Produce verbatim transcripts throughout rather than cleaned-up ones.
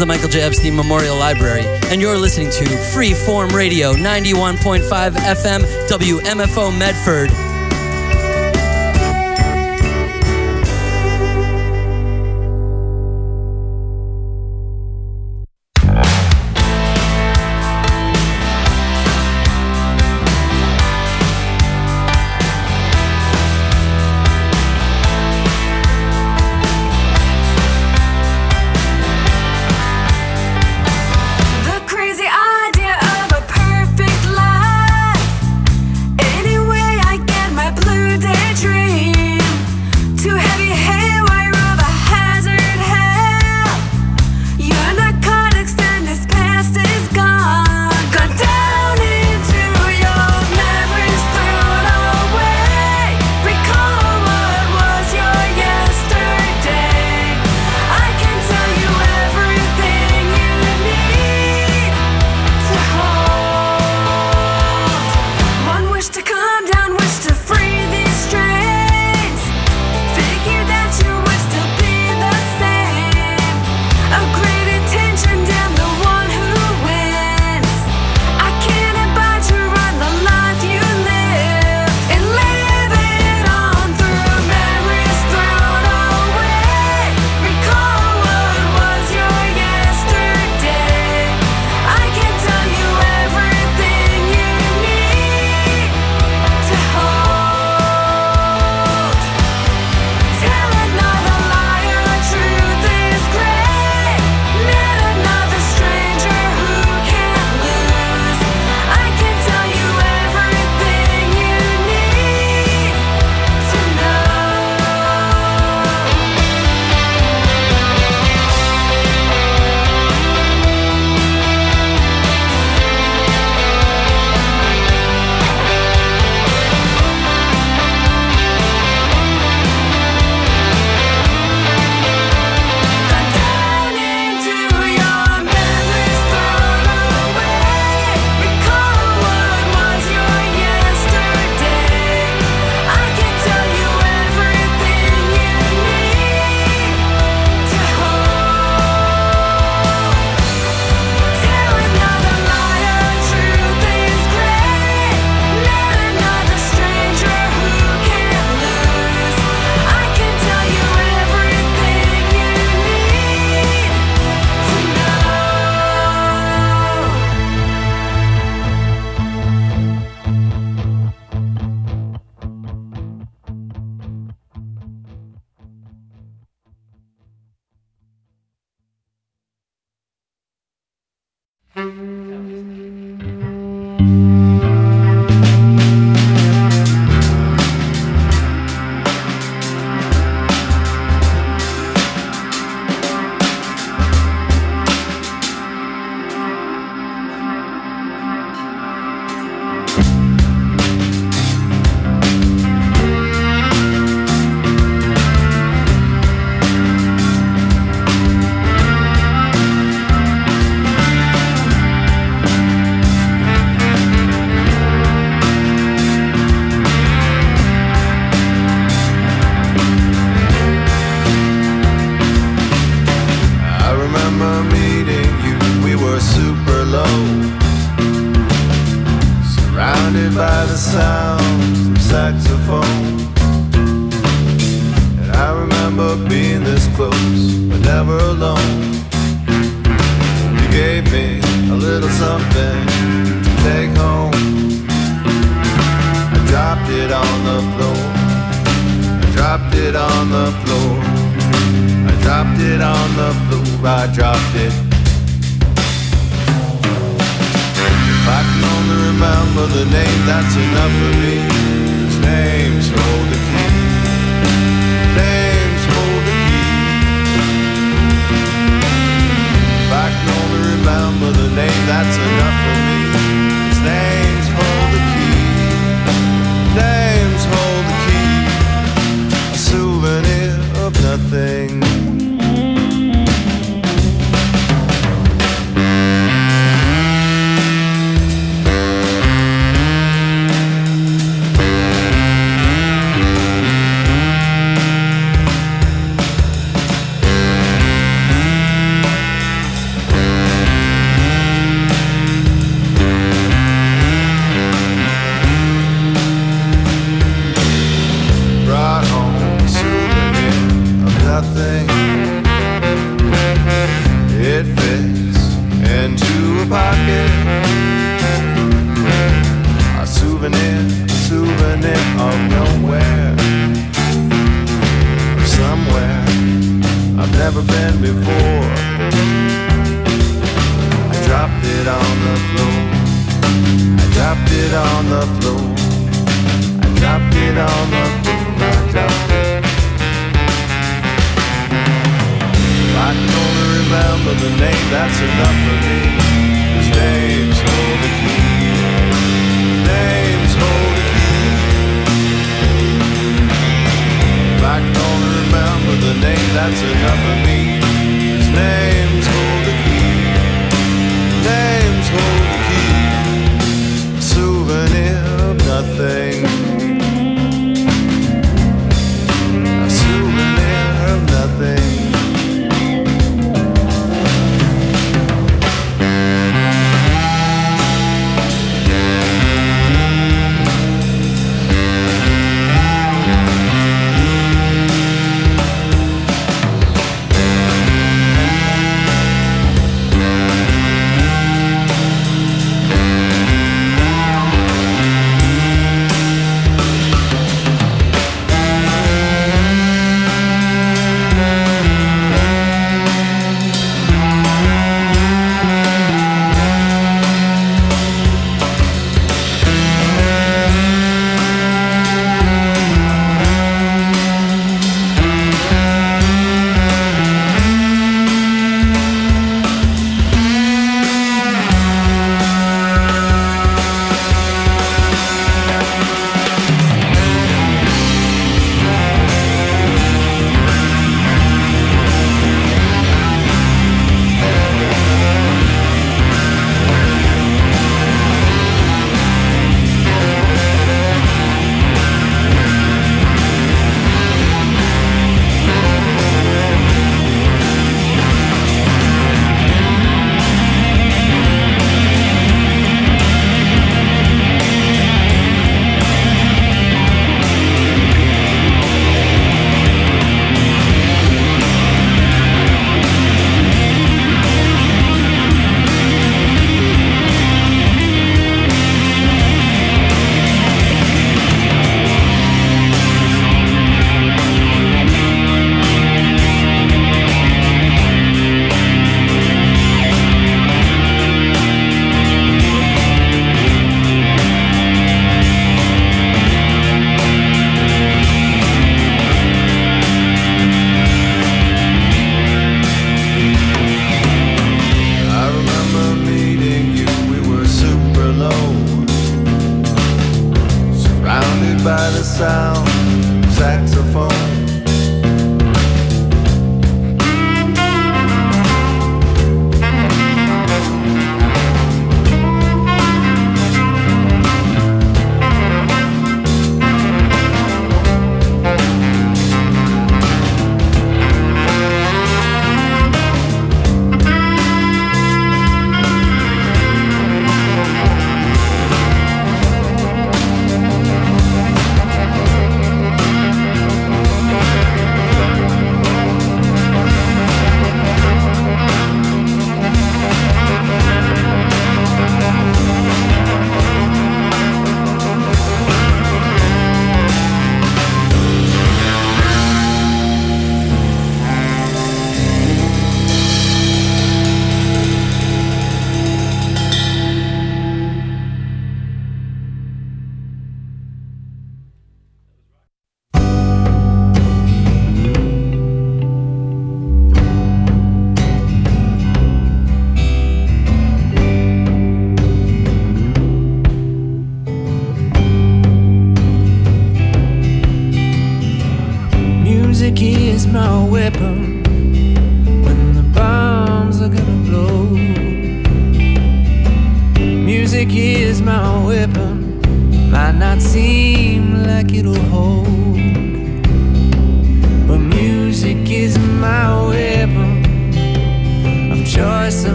the Michael J. Epstein Memorial Library, and you're listening to Freeform Radio, ninety-one point five F M, W M F O Medford. never been before. I dropped it on the floor. I dropped it on the floor. I dropped it on the floor. I dropped it. If I can only remember the name, that's enough for me. His name's hold the key. Name's hold the key. If I can only remember the name, that's enough for me. His name's hold the key. Name's hold the key. A souvenir of nothing. A souvenir of nothing.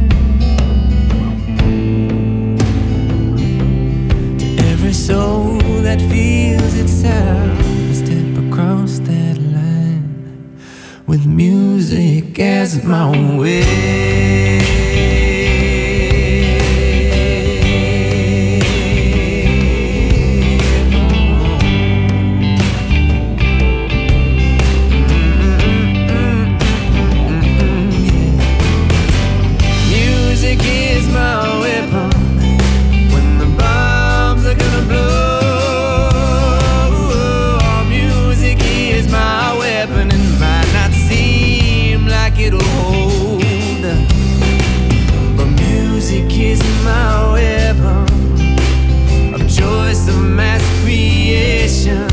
soul with music as my way. Music is my weapon when the bombs are gonna blow. Music is my weapon and might not seem like it'll hold, but music is my weapon of choice, of mass creation,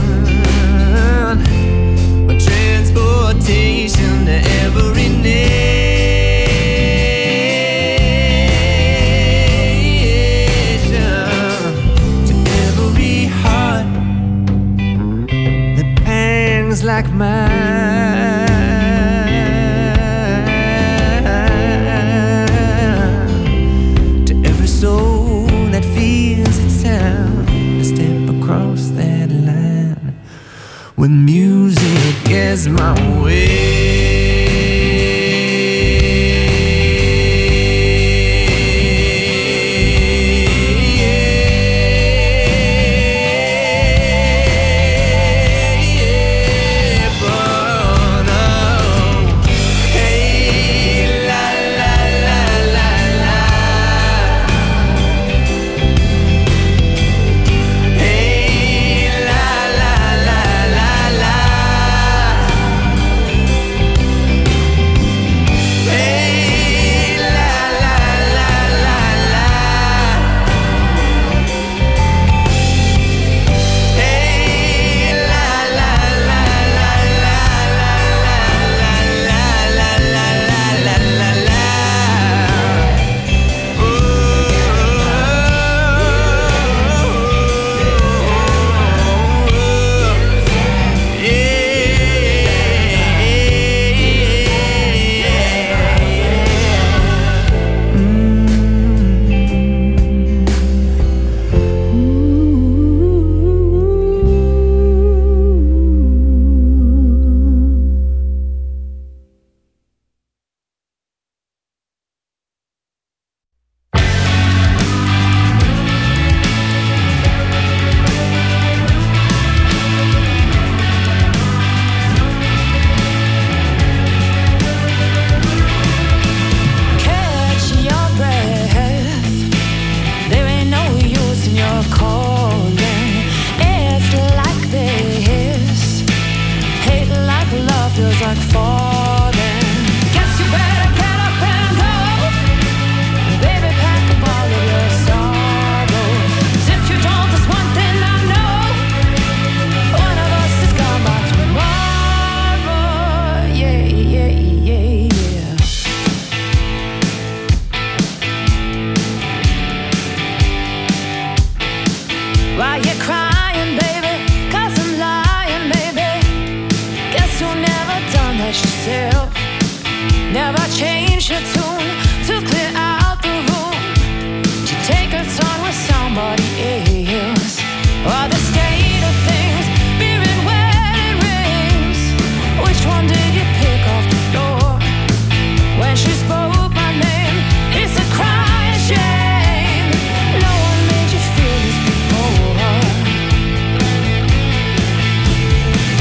of transportation to every nation. Like mine, to every soul that feels it's time to step across that line with music as my way.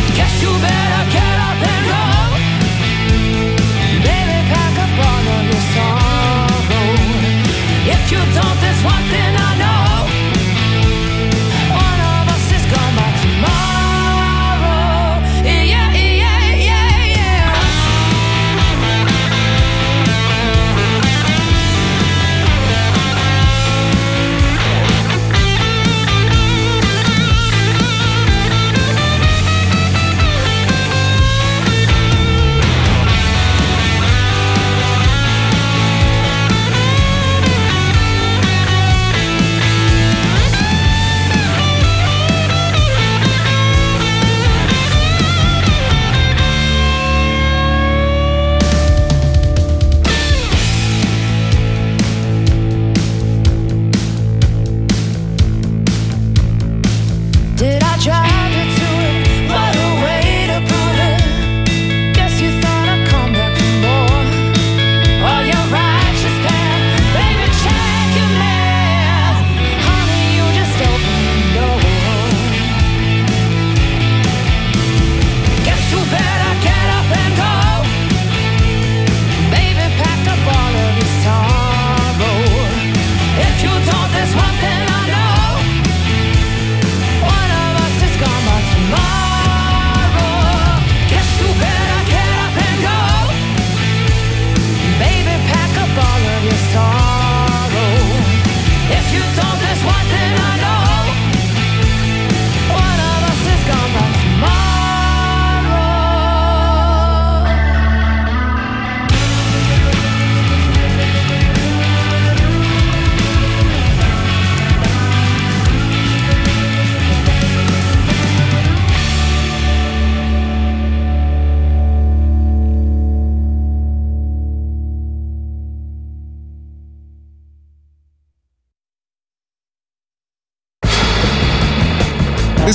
Baby, pack up all of your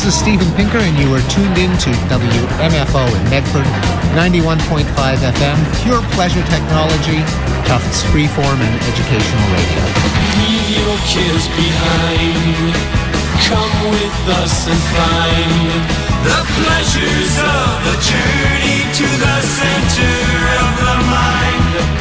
is Steven Pinker, and you are tuned in to W M F O in Medford, ninety-one point five F M, pure pleasure technology, Tufts freeform and educational radio. Leave your cares behind. Come with us and find the pleasures of the journey to the center of the mind.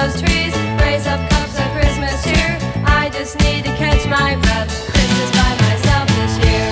those trees, raise up cups of Christmas cheer. I just need to catch my breath. Christmas by myself this year.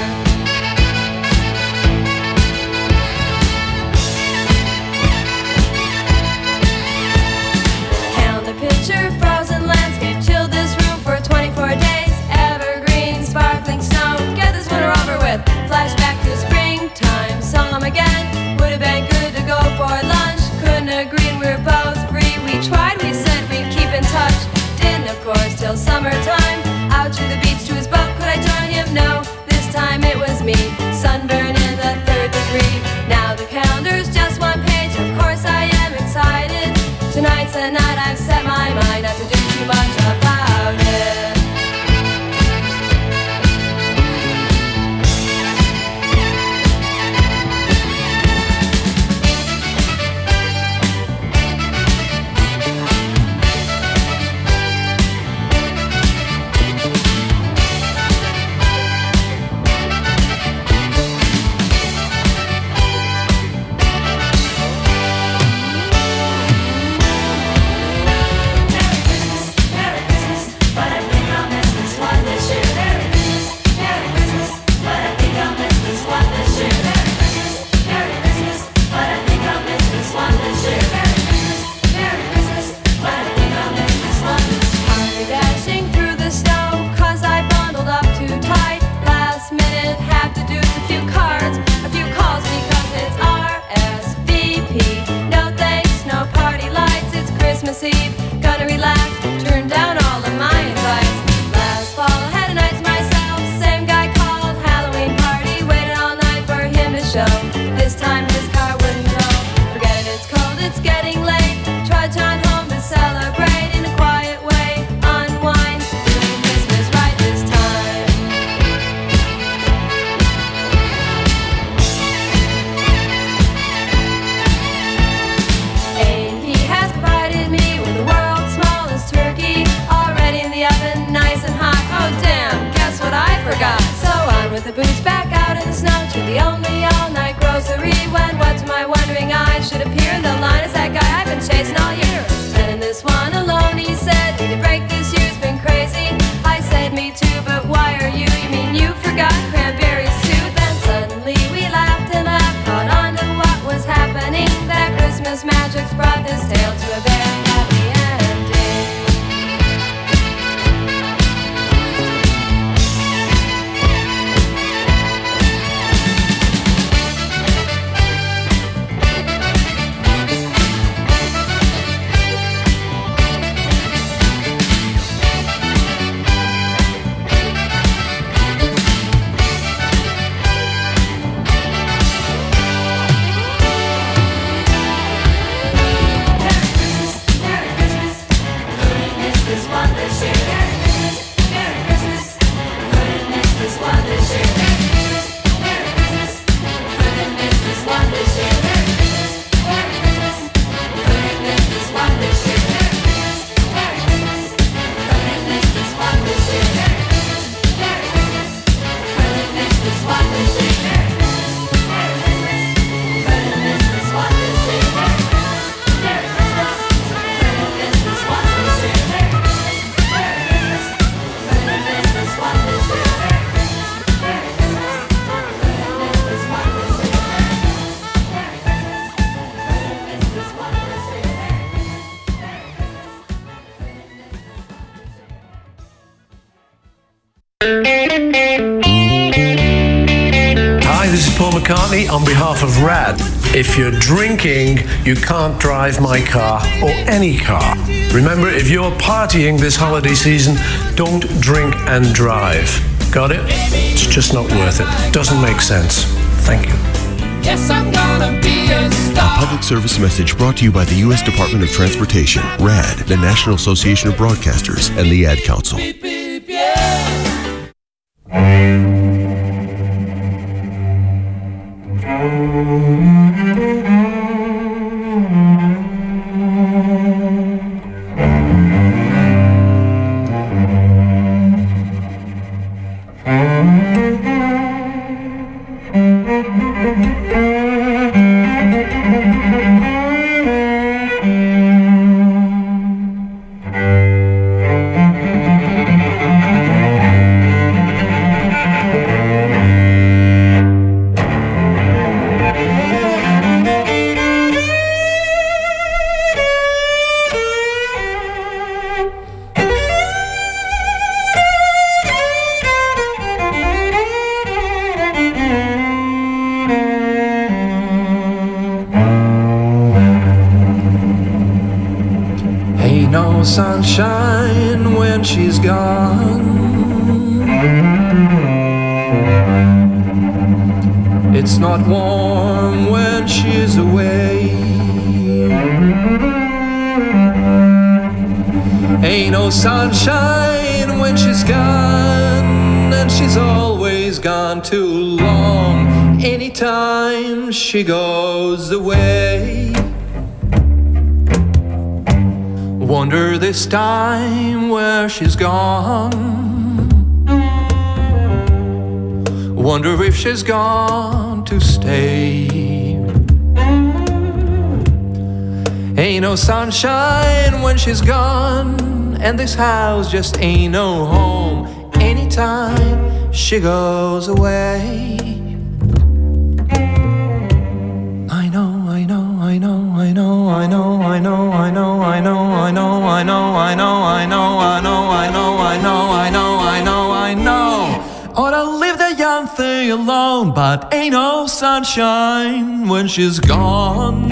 Calendar picture, frozen landscape, chill this room for twenty-four days. Evergreen, sparkling snow, get this winter over with. Flashback to springtime, saw him again. Would have been good to go for lunch. Couldn't agree, and we were both free. We tried, we said we'd keep in touch. Didn't, of course, till summertime. Out to the beach to his boat, could I join him? No, this time it was me. Sunburn in the third degree. Now the calendar's just one page. Of course I am excited. Tonight's the night I've set my mind not to do too much about it. Gonna relax, turn down all of my advice. Last fall I had a night to myself. Same guy called, Halloween party. Waited all night for him to show. This time his car wouldn't go. Forget it, it's cold, it's getting late. Tried to run home to celebrate in a quiet way. Unwind, doing Christmas right this time. A and P has provided me with the world's smallest turkey, already in the oven, nice and hot. Oh damn, guess what I forgot? So on with the boots, back out in the snow to the only all-night grocery. When what to my wondering eyes should appear in the line is that guy I've been chasing all year. Spending this one alone, he said. Need to break this year's been crazy. I said me too, but why are you? You mean you forgot cranberries too? Then suddenly we laughed and laughed, caught on to what was happening. That Christmas magic's brought this tale to a very happy ending. Hi, this is Paul McCartney on behalf of RAD. If you're drinking, you can't drive my car or any car. Remember, if you're partying this holiday season, don't drink and drive. Got it? It's just not worth it. Doesn't make sense. Thank you. Yes, I'm gonna be a A star. public service message brought to you by the U S Department of Transportation, RAD, the National Association of Broadcasters, and the Ad Council. Beep, beep, yeah. sunshine when she's gone. It's not warm when she's away. Ain't no sunshine when she's gone, and she's always gone too long. Anytime she goes away. Wonder this time where she's gone. Wonder if she's gone to stay. Ain't no sunshine when she's gone, and this house just ain't no home. Anytime she goes away. I know, I know, I know, I know, I know, I know, I know, I know, I know, I know, I know, I know, I know, I know, I know, I know, I know, I know. Ought to leave the young thing alone, but ain't no sunshine when she's gone.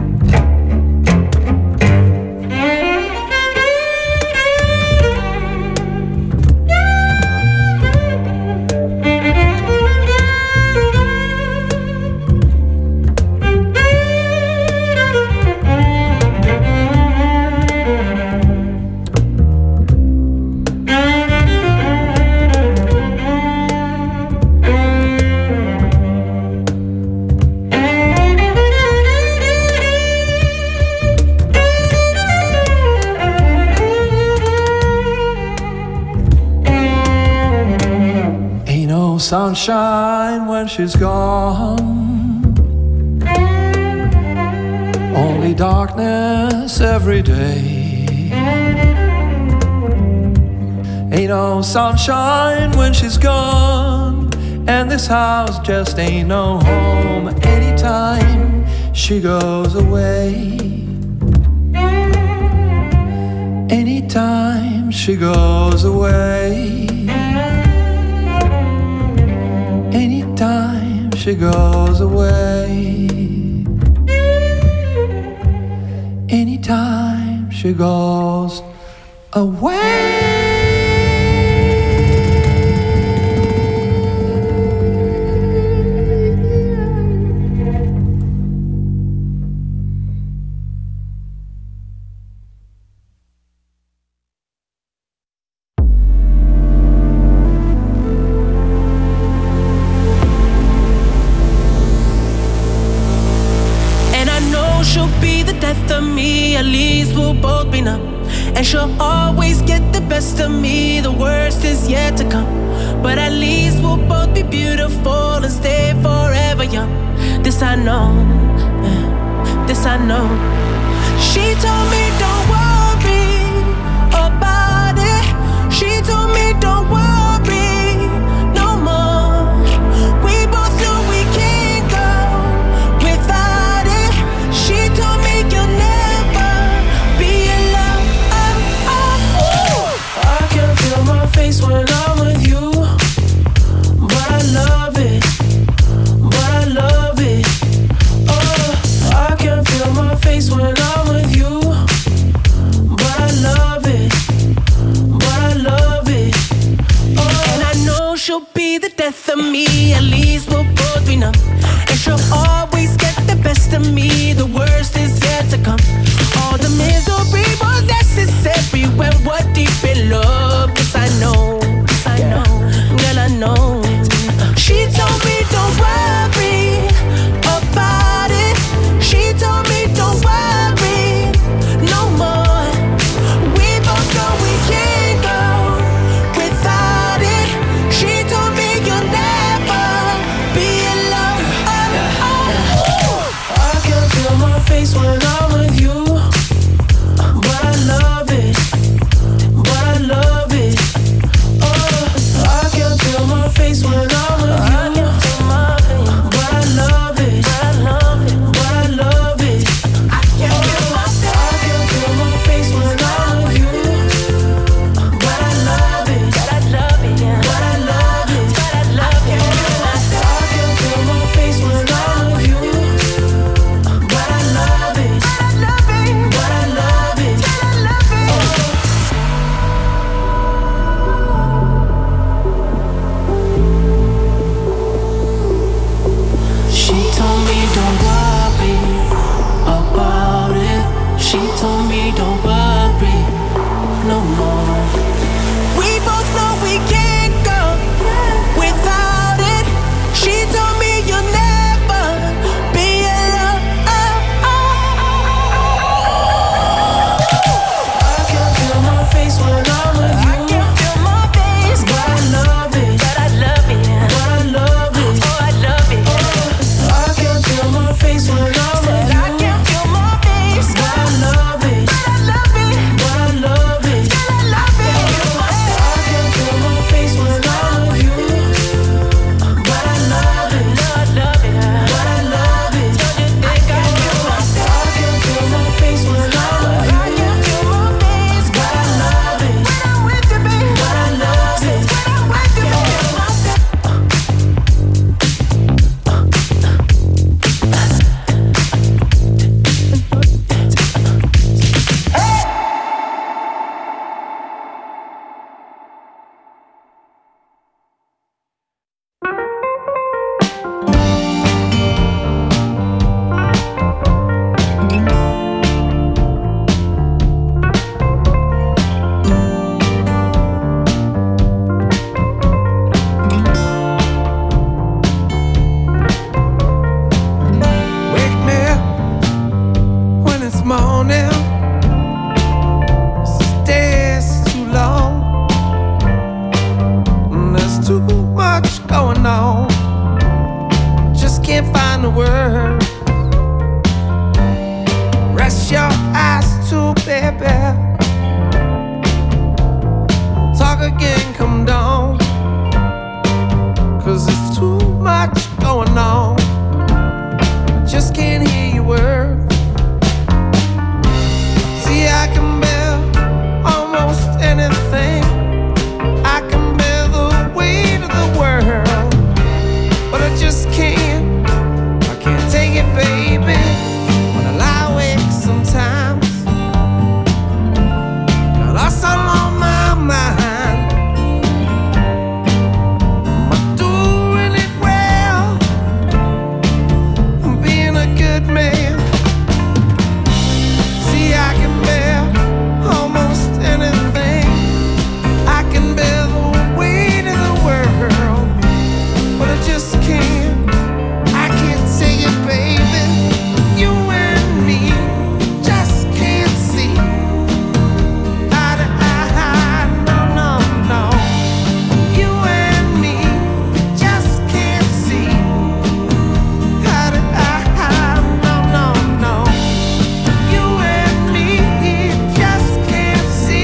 Sunshine when she's gone. Only darkness every day. Ain't no sunshine when she's gone, and this house just ain't no home. Anytime she goes away. Anytime she goes away. Anytime she goes away. Anytime she goes away. At least we'll both be numb, and she'll always get the best of me. The worst is yet to come, but at least we'll both be beautiful and stay forever young. This I know, this I know. She told me don't worry about it. She told me don't worry no more. We both knew we can't go without it. She told me you'll never face when I'm with you, but I love it, but I love it. Oh, I can feel my face when I'm with you, but I love it, but I love it. Oh, and I know she'll be the death of me. At least we'll both be numb, and she'll always get the best of me. The worst is yet to come. All the misery was necessary when we're deep in love. Yes, I know, yes, I know, girl, I know. She told me don't worry about it. She told me don't worry no more. We both know we can't go without it. She told me you'll never be alone. Oh, oh. I can feel my face when I'm with you, but I love it, but I love it. Oh, I can feel my face when I'm with you, but I love it, but I love it. I can feel my I can feel my face when I'm with you, but I love it, but I love it, but I love it, but I love it. I can feel my face when I'm with you, but I love it, morning. This day's too long. There's too much going on. Just can't find the words. Rest your eyes too, baby. Talk again, come down. Cause there's too much going on. I just can't hear your words. See, I can bear almost anything. I can bear the weight of the world, but I just can't. I can't take it, baby. When I lie awake sometimes, got us all on my mind. Am I doing it well? I'm being a good man. See, I can bear almost anything. I can bear the weight of the world, but I just can't. I can't take it, baby. You and me just can't see eye to eye. No, no, no. You and me just can't see eye to eye. No, no, no. You and me just can't see.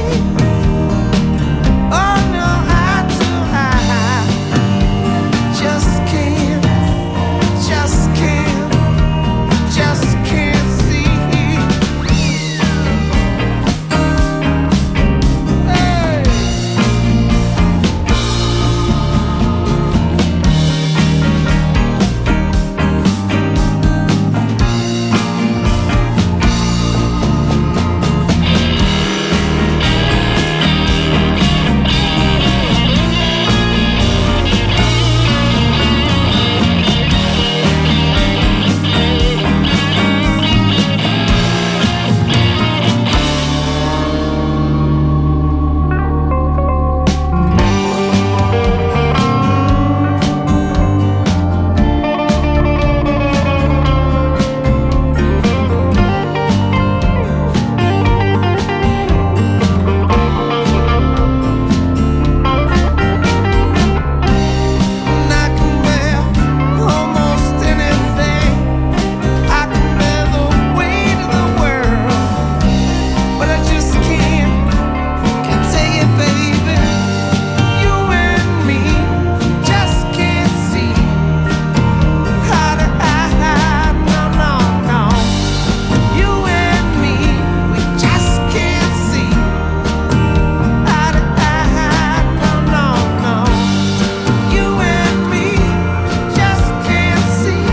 Oh no, eye to eye. Just can't, just can't, just can't see. Hey. And I can bear almost anything. I can bear the weight of the world, but I just can't, can't take it, baby. You and me just can't see eye to eye. No, no, no. You and me, we just can't see eye to eye. No, no, no. You and me just can't see.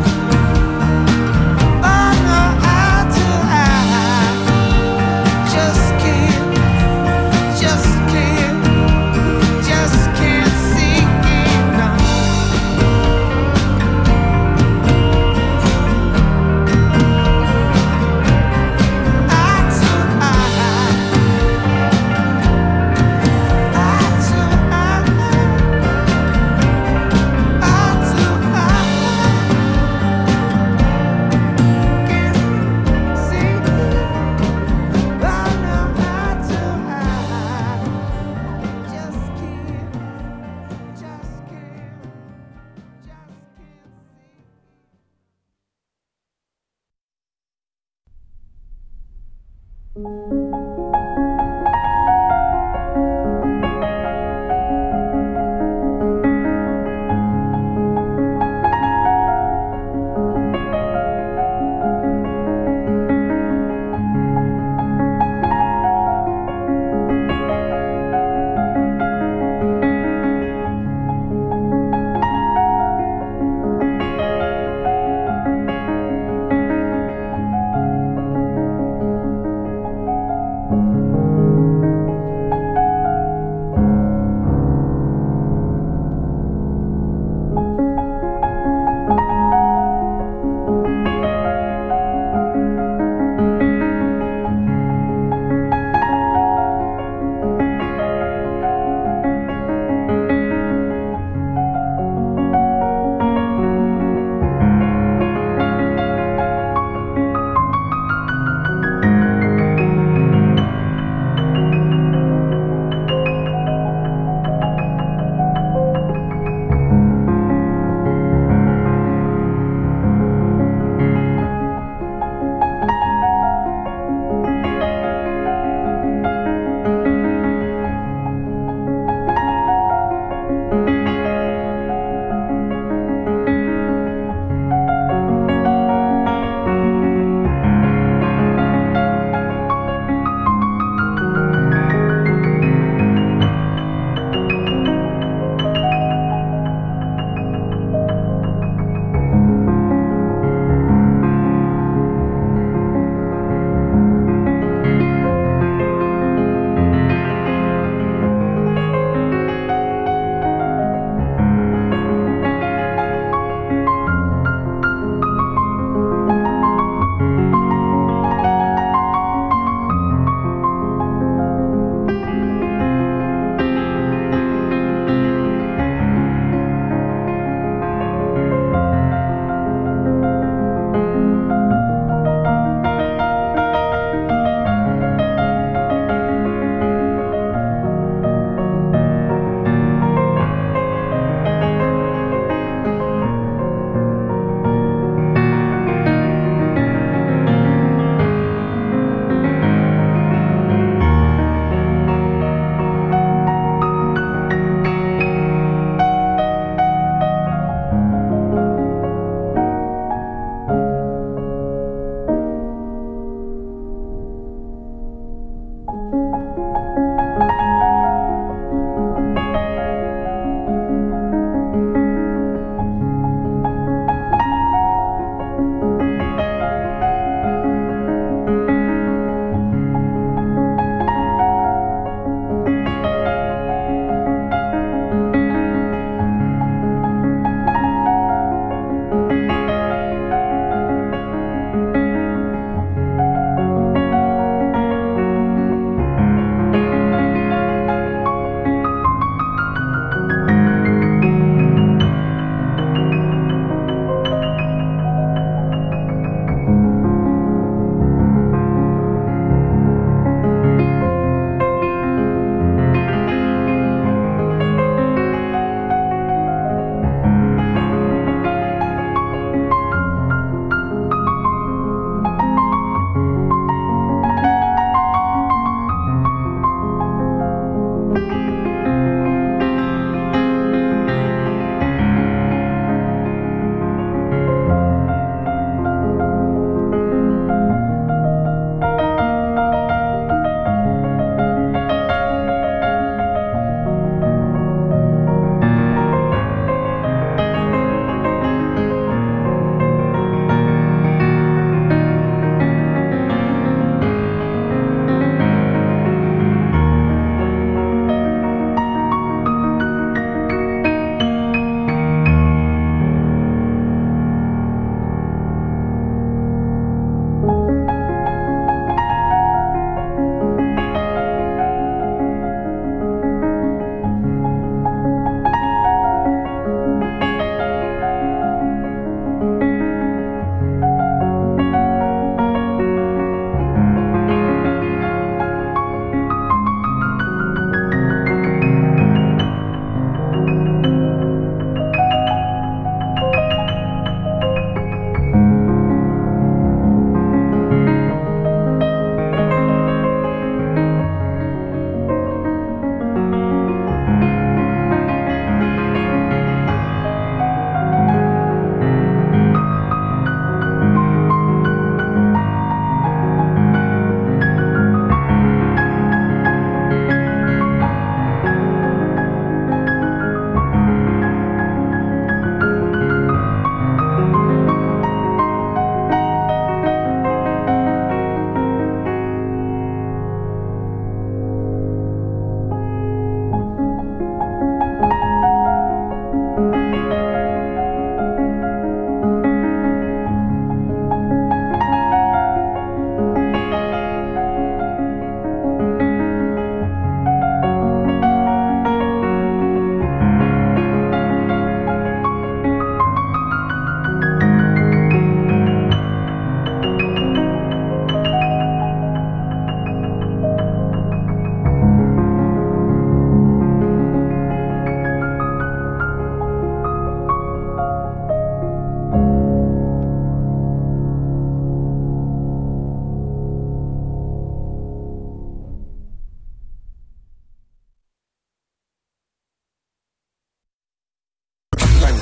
Oh no, eye to eye. Just can't, just can't, just can't see. No. Eye to eye. Eye to eye. Eye to eye. Can't see. Oh no, eye to eye. Just can't, just can't, just can't see.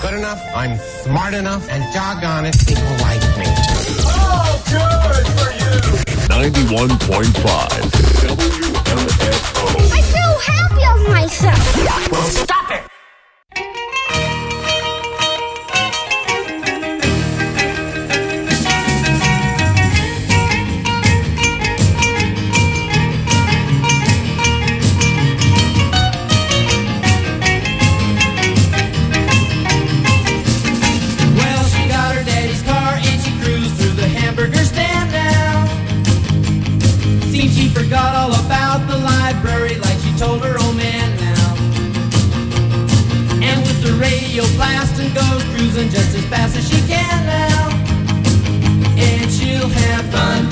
good enough, I'm smart enough, and doggone it, people like me. Oh, good for you! ninety-one point five W M F O. I feel happy of myself. Well, stop it! Forgot all about the library like she told her old man now. And with the radio blasting goes cruising just as fast as she can now. And she'll have fun